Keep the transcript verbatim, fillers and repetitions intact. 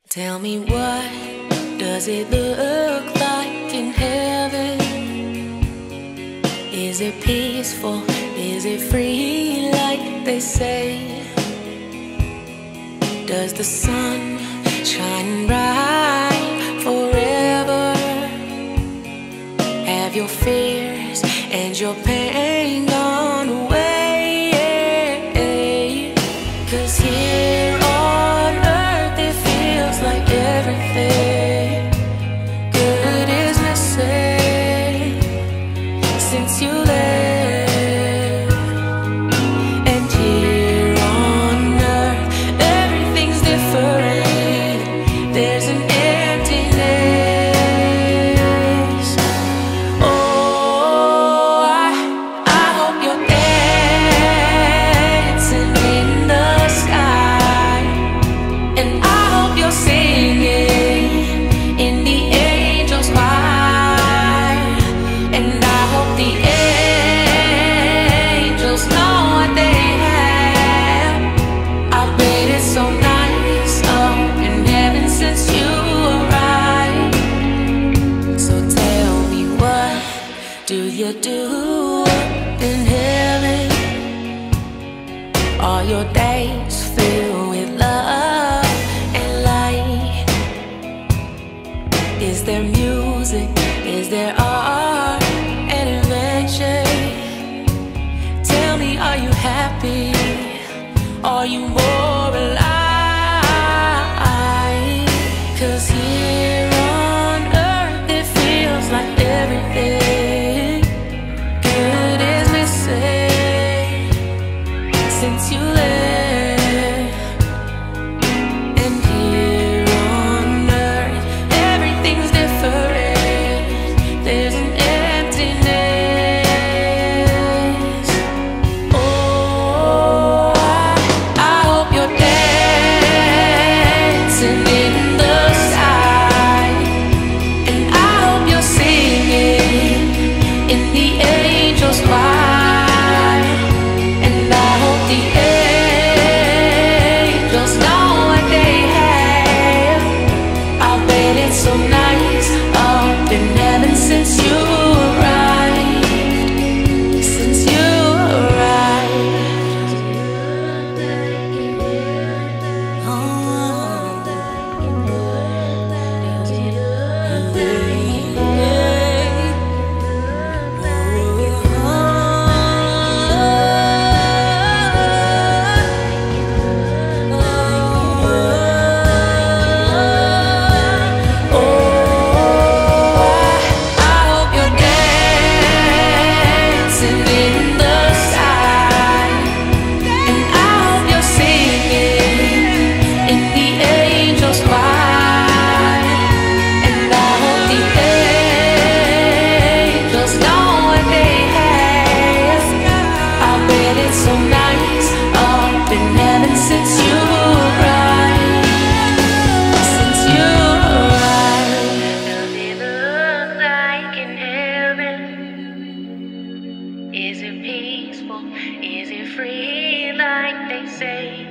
Tell me, what does it look like in heaven? Is it peaceful? Is it free like they say? Does the sun shine bright forever? Have your fears and your pain gone away? 'Cause here on earth it feels like everything good is missing since you left. And here on earth everything's different. There's an emptiness. Oh, I, I hope you're dancing in the sky, and I hope you're singing in the angels' choir, and I hope the angels know what they have. I bet it's so nice up in heaven since you arrived. So tell me, what do you do up in heaven? Are your days filled with love and light? Is there music? Is there art and invention? Tell me, are you happy? Are you more alive? 'Cause here on earth it feels like everything good is missing since you left. And here on earth everything's different. There's an emptiness. Oh, I, I hope you're dancing in the sky, and I hope you're singing in the angels' choir, and I hope the angels know what they have. I bet it's so nice up in heaven since you arrived. Since you so nice up in heaven since you arrived. Since you arrived. Does it look like in heaven? Is it peaceful? Is it free like they say?